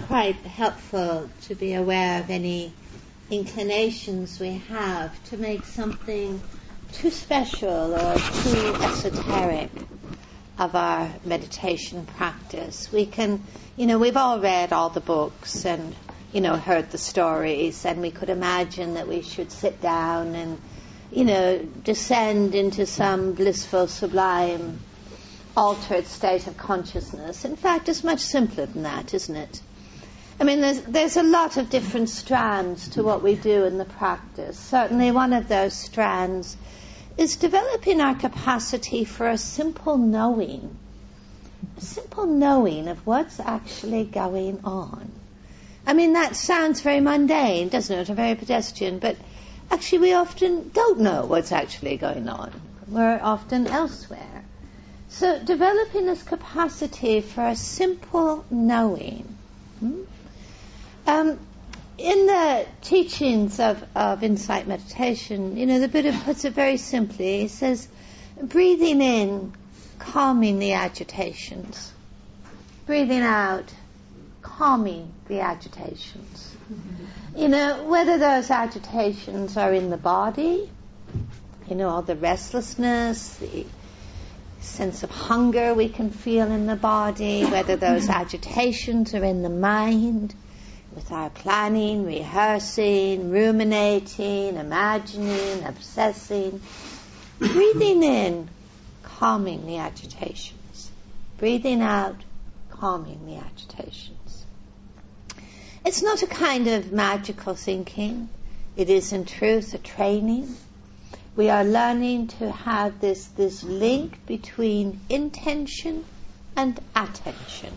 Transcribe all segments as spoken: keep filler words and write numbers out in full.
quite helpful to be aware of any inclinations we have to make something too special or too esoteric of our meditation practice. We can, you know, we've all read all the books and, you know, heard the stories, and we could imagine that we should sit down and, you know, descend into some blissful, sublime, altered state of consciousness. In fact, it's much simpler than that, isn't it? I mean, there's, there's a lot of different strands to what we do in the practice. Certainly one of those strands is developing our capacity for a simple knowing, a simple knowing of what's actually going on. I mean, that sounds very mundane, doesn't it, or very pedestrian, but actually we often don't know what's actually going on. We're often elsewhere. So developing this capacity for a simple knowing. Hmm? Um, in the teachings of, of insight meditation, you know, the Buddha puts it very simply. He says, breathing in, calming the agitations. Breathing out, calming the agitations. Mm-hmm. You know, whether those agitations are in the body, you know, all the restlessness, the sense of hunger we can feel in the body, whether those agitations are in the mind, with our planning, rehearsing, ruminating, imagining, obsessing. Breathing in, calming the agitations. Breathing out, calming the agitations. It's not a kind of magical thinking. It is in truth a training. We are learning to have this, this link between intention and attention.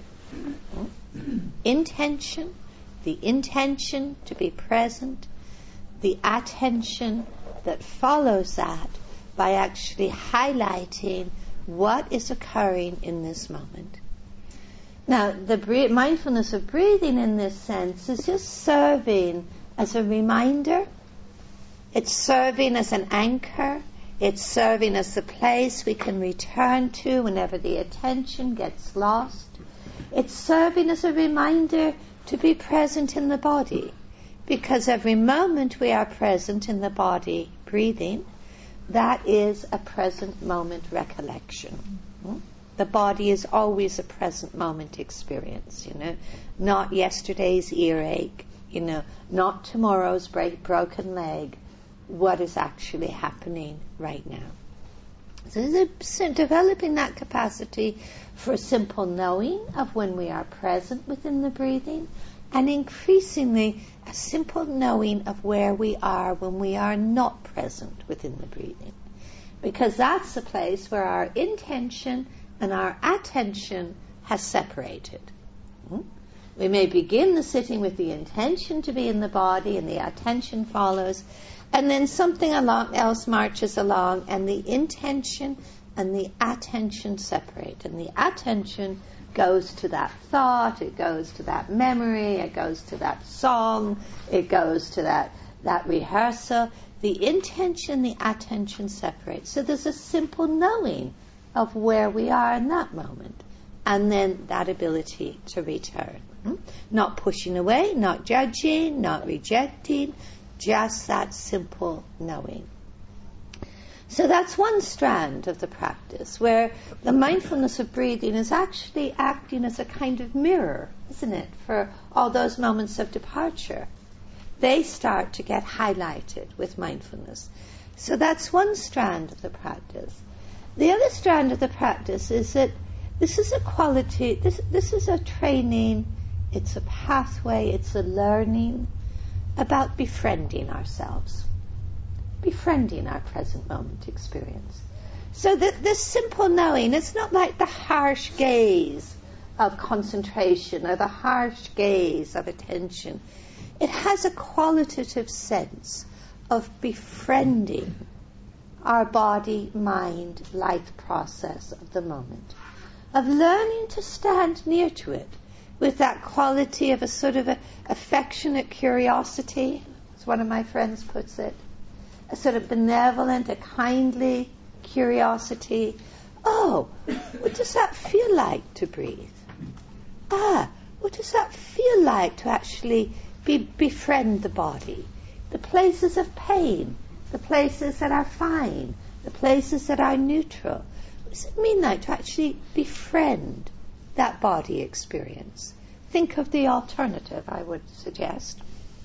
Intention, the intention to be present, the attention that follows that by actually highlighting what is occurring in this moment. Now, the bre- mindfulness of breathing in this sense is just serving as a reminder. It's serving as an anchor. It's serving as the place we can return to whenever the attention gets lost. It's serving as a reminder to be present in the body, because every moment we are present in the body breathing, that is a present moment recollection. The body is always a present moment experience, you know, not yesterday's earache, you know, not tomorrow's break, broken leg. What is actually happening right now? So developing that capacity for simple knowing of when we are present within the breathing, and increasingly a simple knowing of where we are when we are not present within the breathing. Because that's the place where our intention and our attention has separated. Hmm? We may begin the sitting with the intention to be in the body, and the attention follows, and then something along, else marches along, and the intention and the attention separate. And the attention goes to that thought, it goes to that memory, it goes to that song, it goes to that, that rehearsal. The intention, the attention separate. So there's a simple knowing of where we are in that moment. And then that ability to return. Hmm? Not pushing away, not judging, not rejecting, just that simple knowing. So that's one strand of the practice, where the mindfulness of breathing is actually acting as a kind of mirror, isn't it, for all those moments of departure. They start to get highlighted with mindfulness. So that's one strand of the practice. The other strand of the practice is that this is a quality, this, this is a training, it's a pathway, it's a learning about befriending ourselves, befriending our present moment experience. So that this simple knowing, it's not like the harsh gaze of concentration or the harsh gaze of attention. It has a qualitative sense of befriending our body, mind, life process of the moment, of learning to stand near to it with that quality of a sort of a affectionate curiosity, as one of my friends puts it, a sort of benevolent, a kindly curiosity. Oh, what does that feel like to breathe? Ah, what does that feel like to actually be, befriend the body? The places of pain, the places that are fine, the places that are neutral. What does it mean like to actually befriend that body experience? Think of the alternative, I would suggest.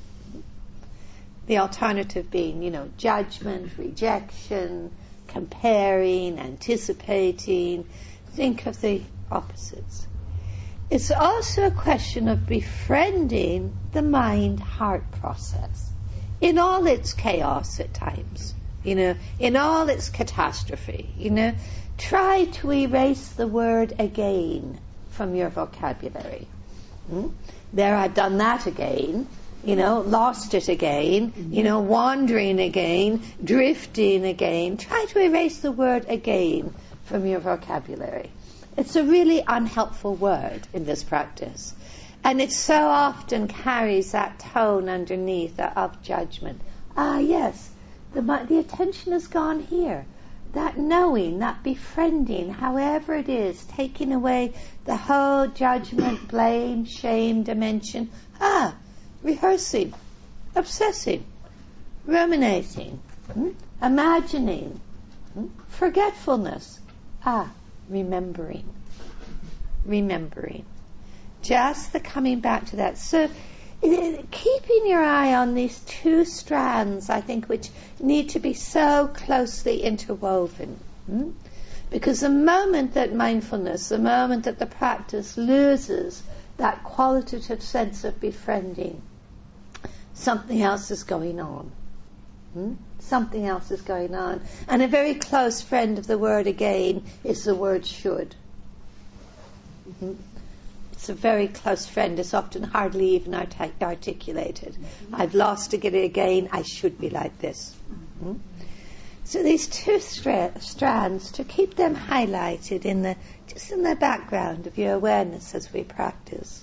The alternative being, you know, judgment, rejection, comparing, anticipating. Think of the opposites. It's also a question of befriending the mind-heart process in all its chaos at times, you know, in all its catastrophe, you know. Try to erase the word again from your vocabulary. Hmm? There, I've done that again, you know, lost it again, mm-hmm. you know, wandering again, drifting again. Try to erase the word again from your vocabulary. It's a really unhelpful word in this practice. And it so often carries that tone underneath of judgment. Ah, yes, the, the attention has gone here. That knowing, that befriending, however it is, taking away the whole judgment, blame, shame dimension. Ah, rehearsing, obsessing, ruminating, hmm? imagining, hmm? forgetfulness. Ah, remembering, remembering. Just the coming back to that. So, keeping your eye on these two strands, I think, which need to be so closely interwoven. Hmm? Because the moment that mindfulness, the moment that the practice loses that qualitative sense of befriending, something else is going on. Hmm? Something else is going on. And a very close friend of the word again is the word should. Mm-hmm. It's a very close friend. It's often hardly even art- articulated. Mm-hmm. I've lost it again. I should be like this. Mm-hmm. So these two stra- strands, to keep them highlighted in the just in the background of your awareness as we practice.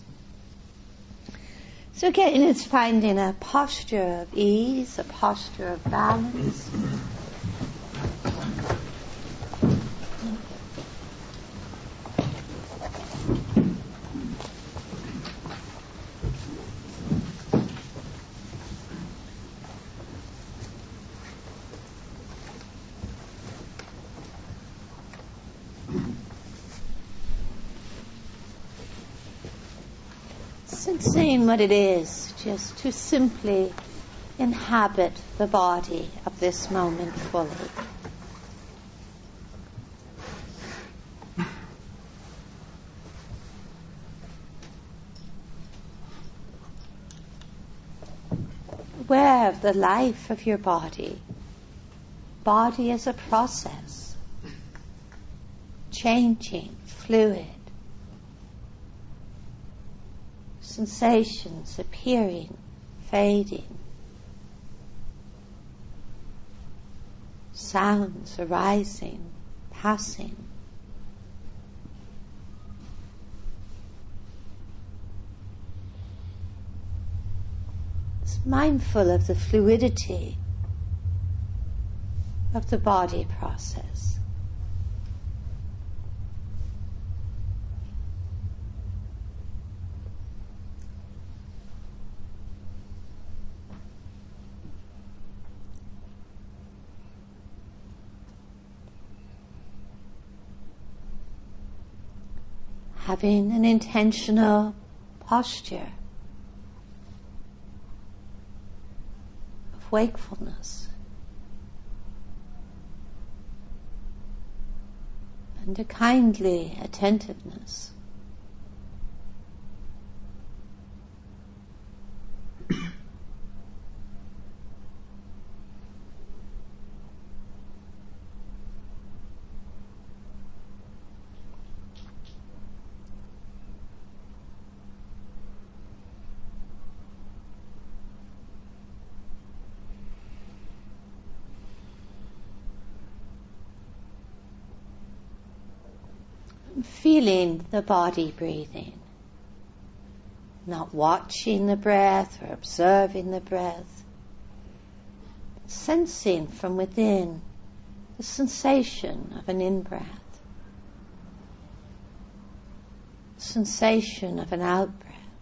So again, it's finding a posture of ease, a posture of balance. Sensing what it is, just to simply inhabit the body of this moment fully. Aware of the life of your body. Body is a process, changing, fluid. Sensations appearing, fading. Sounds arising, passing. It's mindful of the fluidity of the body process. Having an intentional posture of wakefulness and a kindly attentiveness. Feeling the body breathing, not watching the breath or observing the breath, sensing from within the sensation of an in-breath, sensation of an out-breath.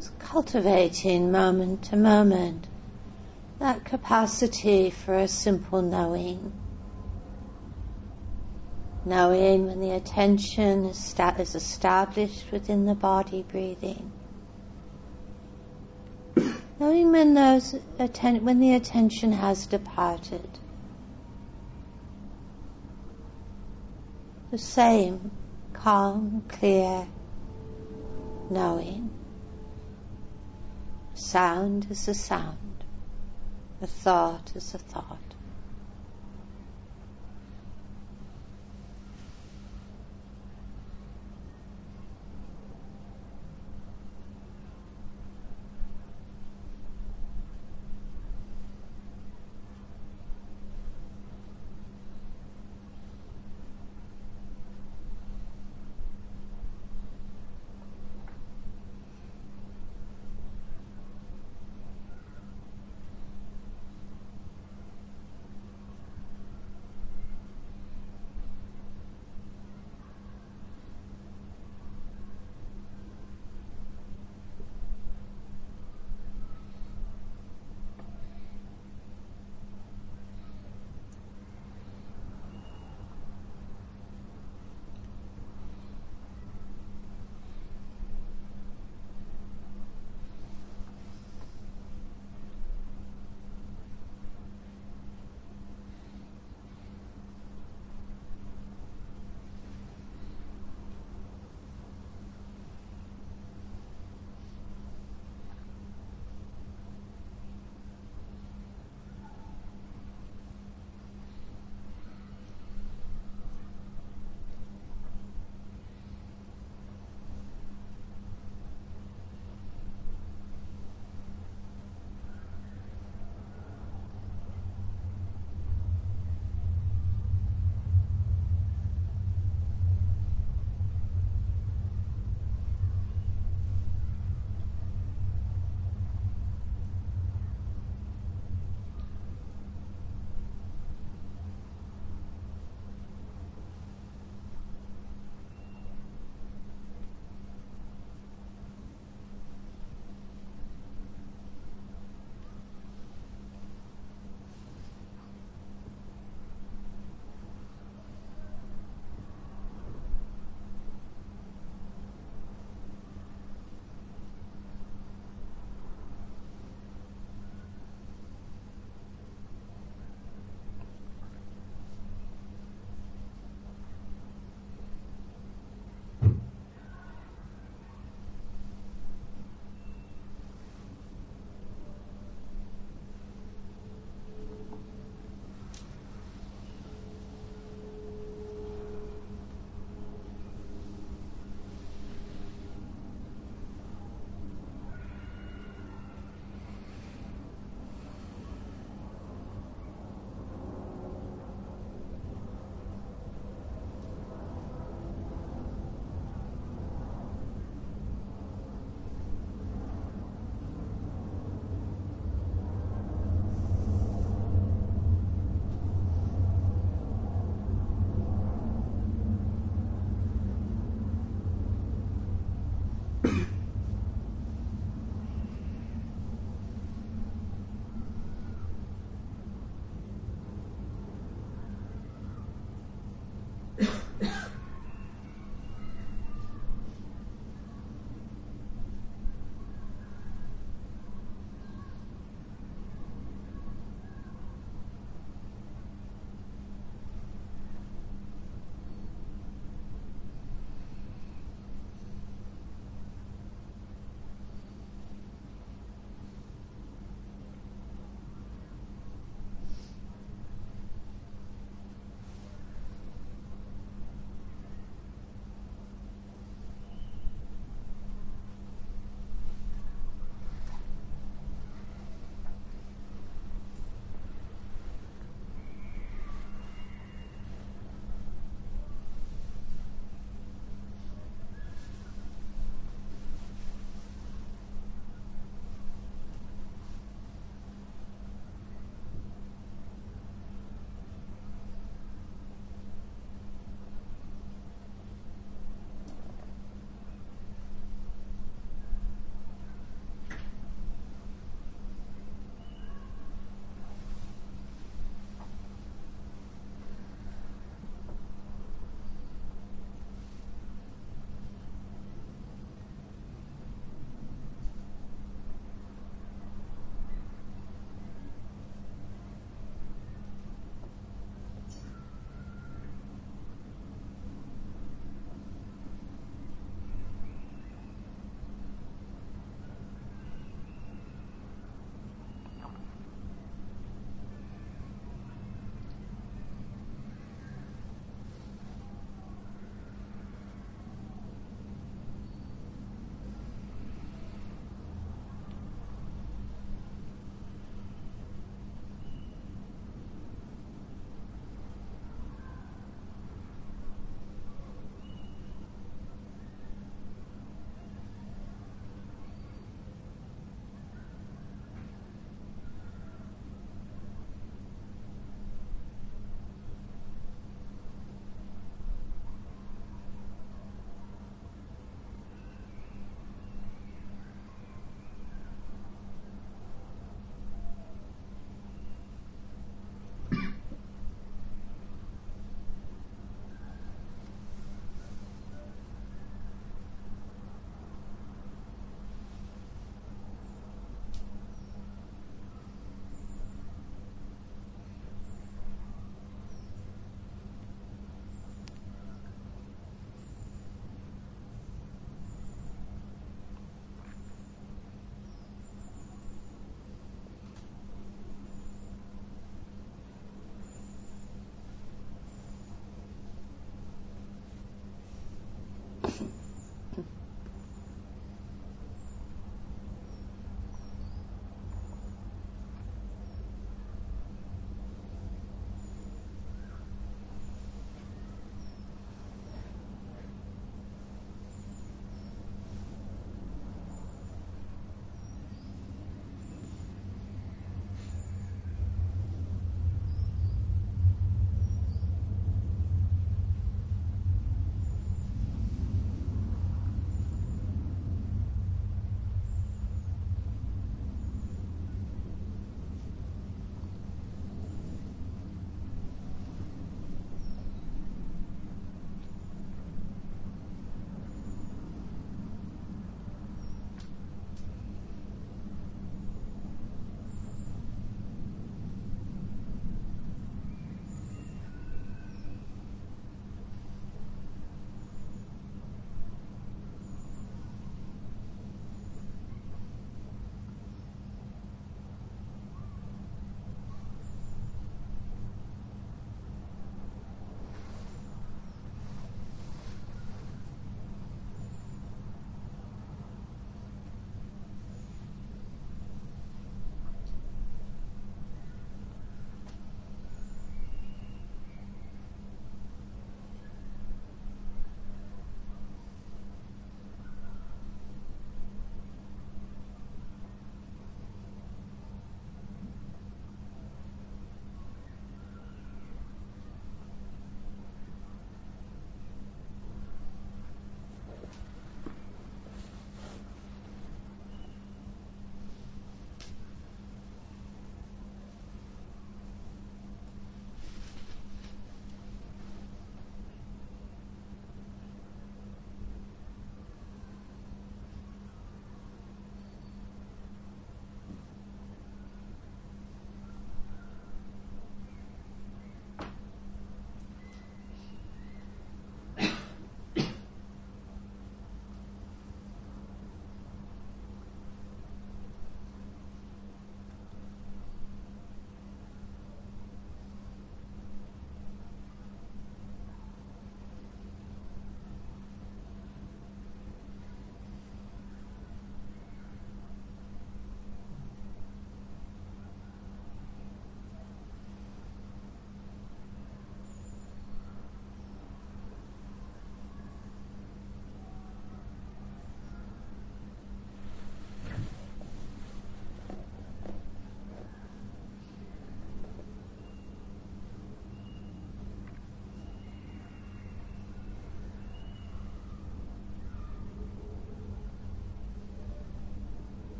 Just cultivating moment to moment that capacity for a simple knowing. Knowing when the attention is, sta- is established within the body breathing. Knowing when, those atten- when the attention has departed. The same calm, clear knowing. Sound is a sound. A thought is a thought.